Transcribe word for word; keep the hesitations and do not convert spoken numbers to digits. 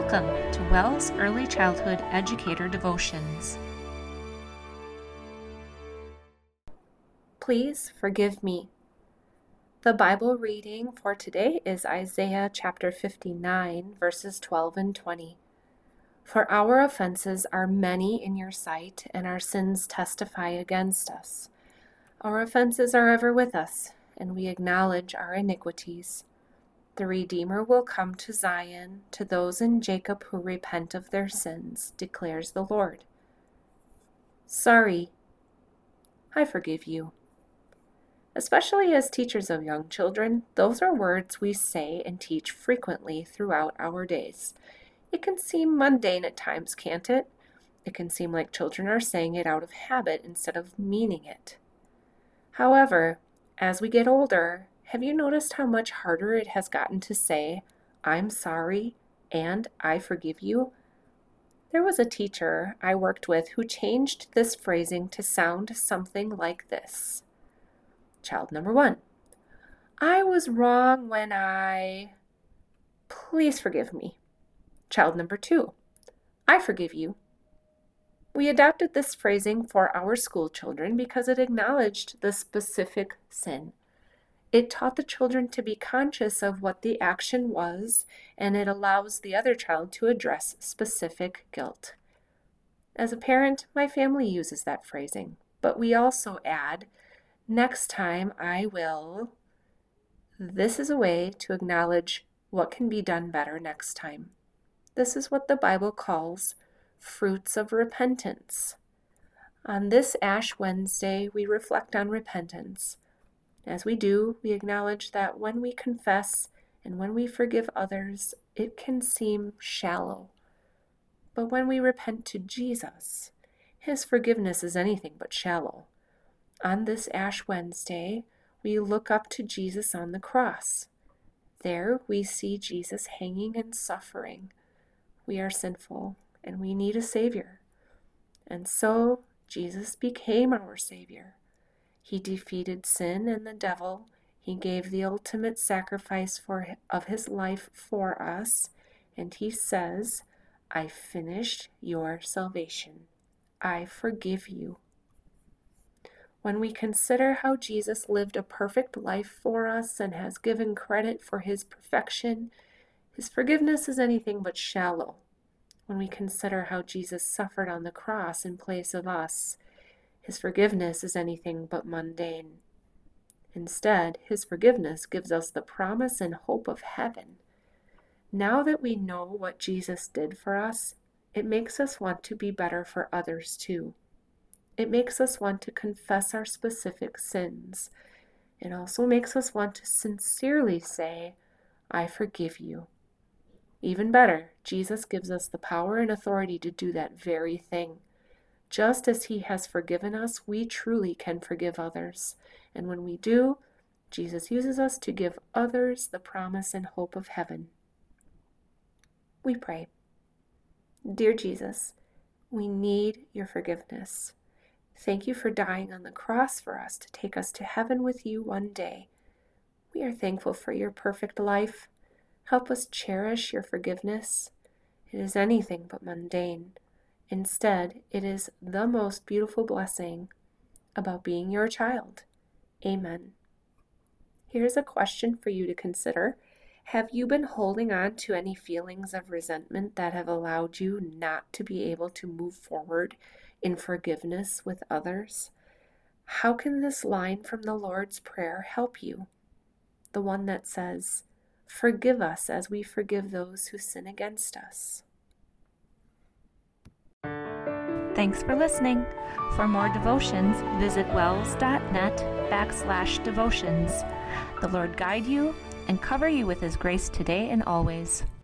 Welcome to Wells Early Childhood Educator Devotions. Please forgive me. The Bible reading for today is Isaiah chapter fifty-nine, verses twelve and twenty. For our offenses are many in your sight, and our sins testify against us. Our offenses are ever with us, and we acknowledge our iniquities. The Redeemer will come to Zion, to those in Jacob who repent of their sins, declares the Lord. Sorry, I forgive you. Especially as teachers of young children, those are words we say and teach frequently throughout our days. It can seem mundane at times, can't it? It can seem like children are saying it out of habit instead of meaning it. However, as we get older, have you noticed how much harder it has gotten to say, I'm sorry and I forgive you? There was a teacher I worked with who changed this phrasing to sound something like this. Child number one, I was wrong when I... Please forgive me. Child number two, I forgive you. We adopted this phrasing for our school children because it acknowledged the specific sin. It taught the children to be conscious of what the action was, and it allows the other child to address specific guilt. As a parent, my family uses that phrasing, but we also add, next time I will. This is a way to acknowledge what can be done better next time. This is what the Bible calls fruits of repentance. On this Ash Wednesday, we reflect on repentance. As we do, we acknowledge that when we confess and when we forgive others, it can seem shallow. But when we repent to Jesus, His forgiveness is anything but shallow. On this Ash Wednesday, we look up to Jesus on the cross. There we see Jesus hanging and suffering. We are sinful and we need a Savior. And so Jesus became our Savior. He defeated sin and the devil. He gave the ultimate sacrifice for, of his life for us. And he says, I finished your salvation. I forgive you. When we consider how Jesus lived a perfect life for us and has given credit for his perfection, his forgiveness is anything but shallow. When we consider how Jesus suffered on the cross in place of us, his forgiveness is anything but mundane. Instead, his forgiveness gives us the promise and hope of heaven. Now that we know what Jesus did for us, it makes us want to be better for others too. It makes us want to confess our specific sins. It also makes us want to sincerely say, I forgive you. Even better, Jesus gives us the power and authority to do that very thing. Just as he has forgiven us, we truly can forgive others. And when we do, Jesus uses us to give others the promise and hope of heaven. We pray. Dear Jesus, we need your forgiveness. Thank you for dying on the cross for us to take us to heaven with you one day. We are thankful for your perfect life. Help us cherish your forgiveness. It is anything but mundane. Instead, it is the most beautiful blessing about being your child. Amen. Here's a question for you to consider. Have you been holding on to any feelings of resentment that have allowed you not to be able to move forward in forgiveness with others? How can this line from the Lord's Prayer help you? The one that says, forgive us as we forgive those who sin against us. Thanks for listening. For more devotions, visit wells.net backslash devotions. The Lord guide you and cover you with his grace today and always.